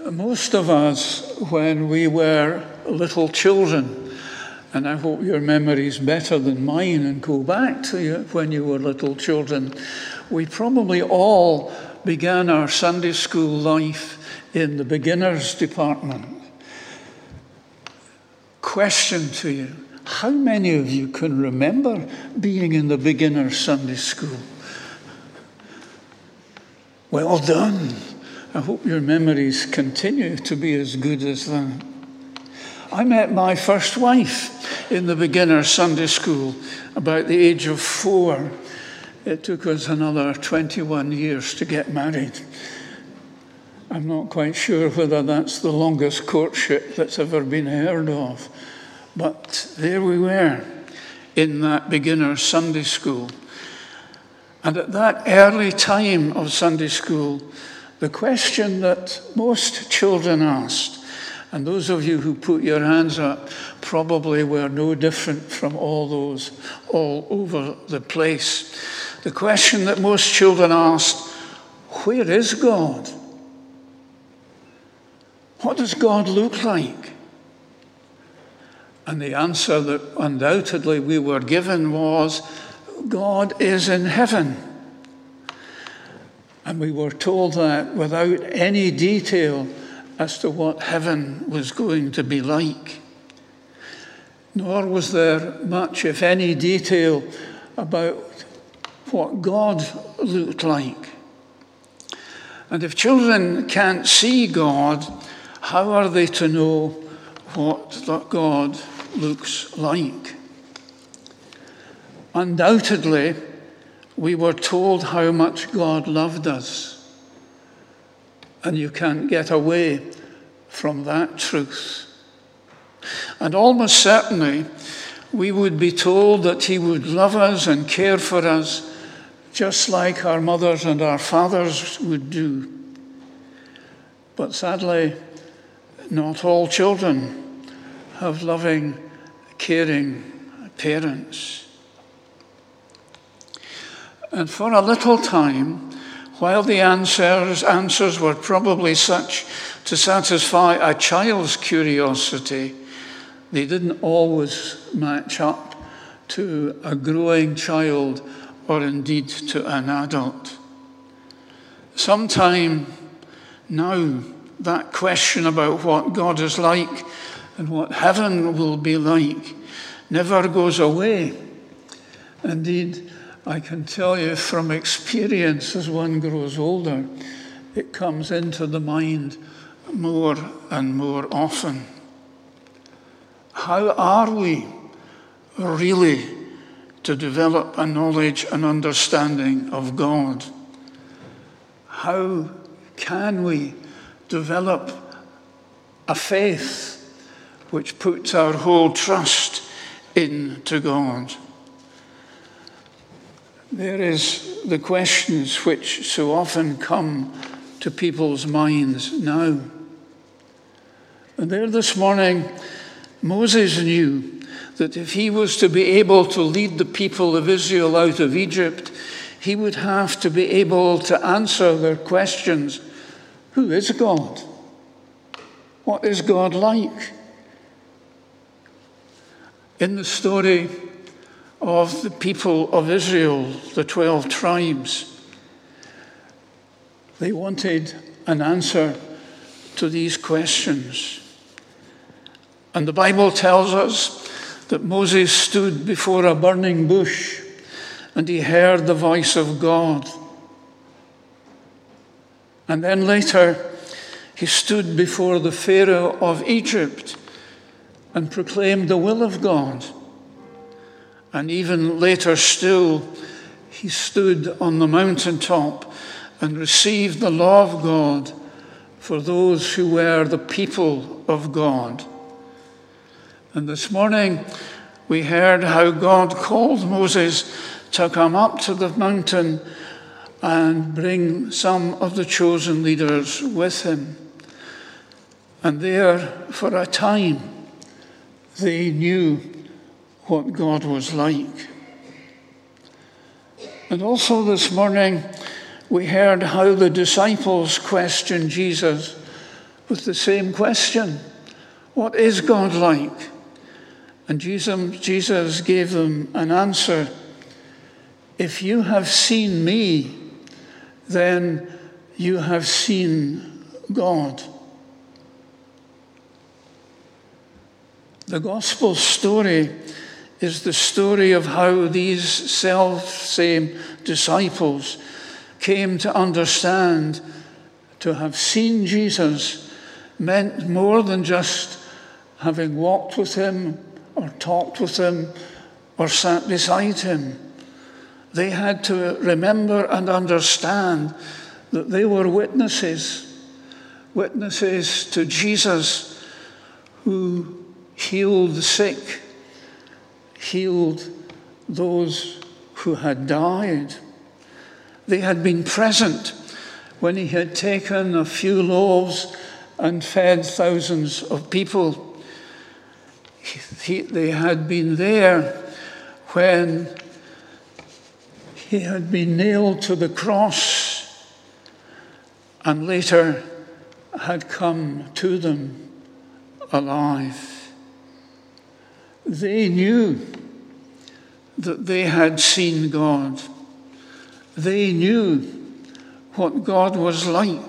Most of us, when we were little children, and I hope your memory's better than mine and go back to you when you were little children, we probably all began our Sunday school life in the beginners department. Question to you, how many of you can remember being in the beginners Sunday school? Well done. I hope your memories continue to be as good as that. I met my first wife in the beginner Sunday school about the age of 4. It took us another 21 years to get married. I'm not quite sure whether that's the longest courtship that's ever been heard of. But there we were in that beginner Sunday school. And at that early time of Sunday school, the question that most children asked, and those of you who put your hands up probably were no different from all those all over the place. The question that most children asked, where is God? What does God look like? And the answer that undoubtedly we were given was, God is in heaven. And we were told that without any detail as to what heaven was going to be like. Nor was there much, if any, detail about what God looked like. And if children can't see God, how are they to know what God looks like? Undoubtedly, we were told how much God loved us. And you can't get away from that truth. And almost certainly, we would be told that he would love us and care for us just like our mothers and our fathers would do. But sadly, not all children have loving, caring parents. And for a little time, while the answers were probably such to satisfy a child's curiosity, they didn't always match up to a growing child or indeed to an adult. Sometime now, that question about what God is like and what heaven will be like never goes away. Indeed, I can tell you from experience as one grows older, it comes into the mind more and more often. How are we really to develop a knowledge and understanding of God? How can we develop a faith which puts our whole trust into God? There is the questions which so often come to people's minds now. And there this morning, Moses knew that if he was to be able to lead the people of Israel out of Egypt, he would have to be able to answer their questions. Who is God? What is God like? In the story of the people of Israel, the 12 tribes, they wanted an answer to these questions. And the Bible tells us that Moses stood before a burning bush and he heard the voice of God. And then later, he stood before the Pharaoh of Egypt and proclaimed the will of God. And even later still, he stood on the mountaintop and received the law of God for those who were the people of God. And this morning, we heard how God called Moses to come up to the mountain and bring some of the chosen leaders with him. And there, for a time, they knew what God was like. And also this morning, we heard how the disciples questioned Jesus, with the same question. What is God like? And Jesus gave them an answer. If you have seen me, then you have seen God. The gospel story is the story of how these self-same disciples came to understand to have seen Jesus meant more than just having walked with him or talked with him or sat beside him. They had to remember and understand that they were witnesses to Jesus who healed the sick, healed those who had died. They had been present when he had taken a few loaves and fed thousands of people. They had been there when he had been nailed to the cross and later had come to them alive. They knew that they had seen God. They knew what God was like.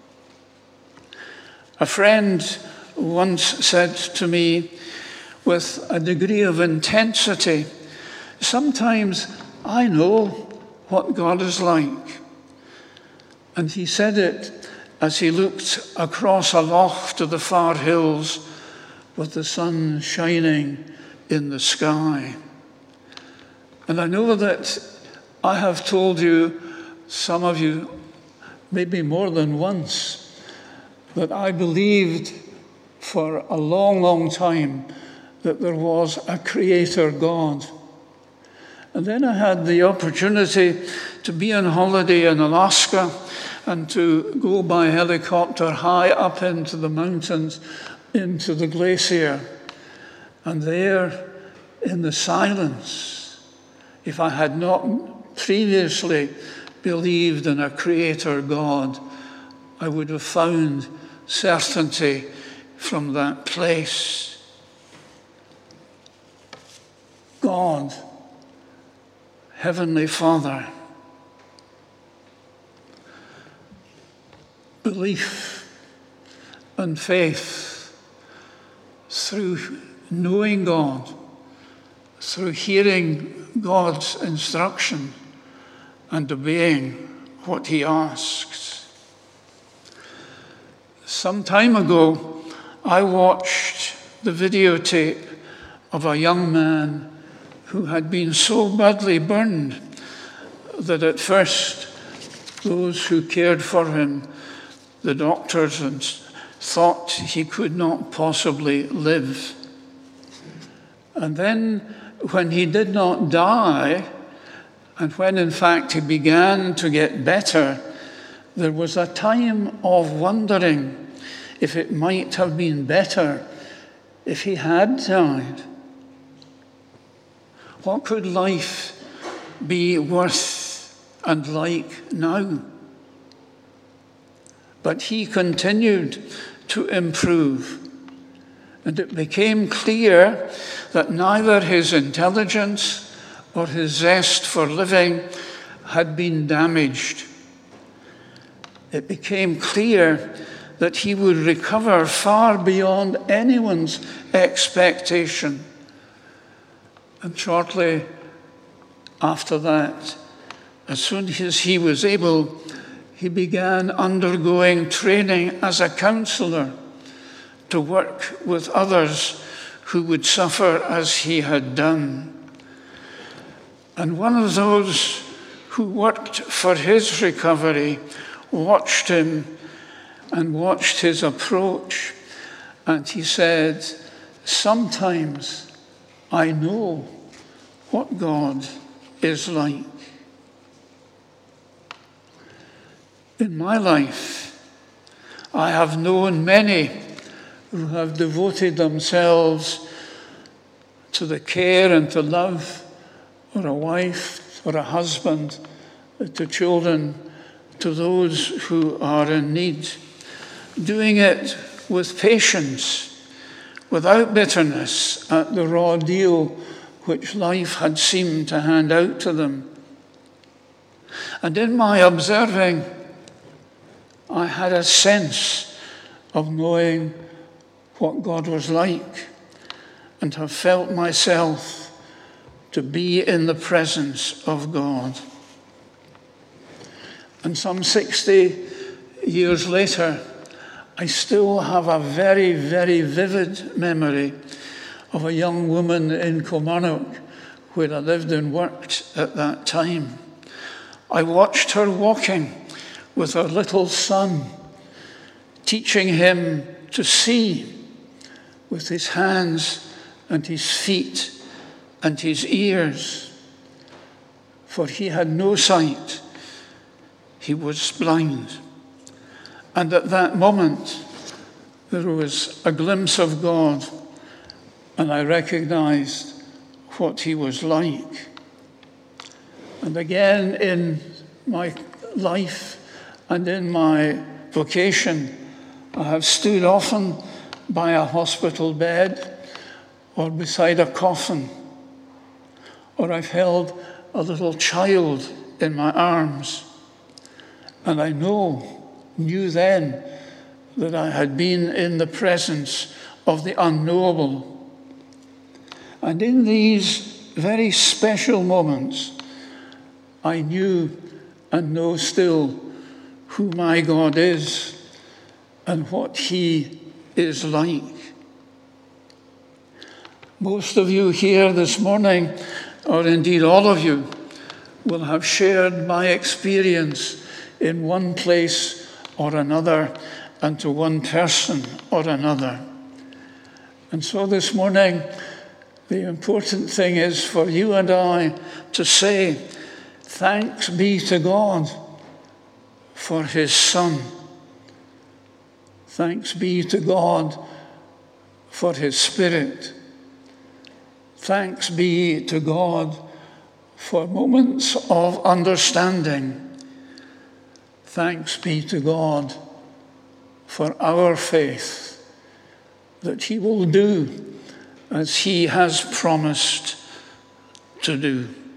A friend once said to me with a degree of intensity, sometimes I know what God is like. And he said it as he looked across a loch to the far hills with the sun shining in the sky. And I know that I have told you, some of you, maybe more than once, that I believed for a long, long time that there was a creator God. And then I had the opportunity to be on holiday in Alaska and to go by helicopter high up into the mountains, into the glacier. And there, in the silence, if I had not previously believed in a creator God, I would have found certainty from that place. God, Heavenly Father, belief and faith through knowing God, through hearing God's instruction and obeying what he asks. Some time ago, I watched the videotape of a young man who had been so badly burned that at first those who cared for him, the doctors, thought he could not possibly live. And then when he did not die, and when in fact he began to get better, there was a time of wondering if it might have been better if he had died. What could life be worth and like now? But he continued to improve, and it became clear that neither his intelligence or his zest for living had been damaged. It became clear that he would recover far beyond anyone's expectation. And shortly after that, as soon as he was able, he began undergoing training as a counselor to work with others who would suffer as he had done. And one of those who worked for his recovery watched him and watched his approach, and he said, "Sometimes I know what God is like." In my life, I have known many who have devoted themselves to the care and to love or a wife or a husband, to children, to those who are in need. doing it with patience, without bitterness at the raw deal which life had seemed to hand out to them. And in my observing, I had a sense of knowing what God was like and have felt myself to be in the presence of God. And some 60 years later, I still have a very, very vivid memory of a young woman in Kilmarnock where I lived and worked at that time. I watched her walking with her little son, teaching him to see with his hands and his feet and his ears, for he had no sight. He was blind. And at that moment, there was a glimpse of God, and I recognized what he was like. And again, in my life and in my vocation, I have stood often by a hospital bed or beside a coffin, or I've held a little child in my arms, and I knew then that I had been in the presence of the unknowable. And in these very special moments, I knew and know still who my God is and what he is like. Most of you here this morning, or indeed all of you, will have shared my experience in one place or another and to one person or another. And so this morning, the important thing is for you and I to say, thanks be to God for his Son. Thanks be to God for his Spirit. Thanks be to God for moments of understanding. Thanks be to God for our faith that he will do as he has promised to do.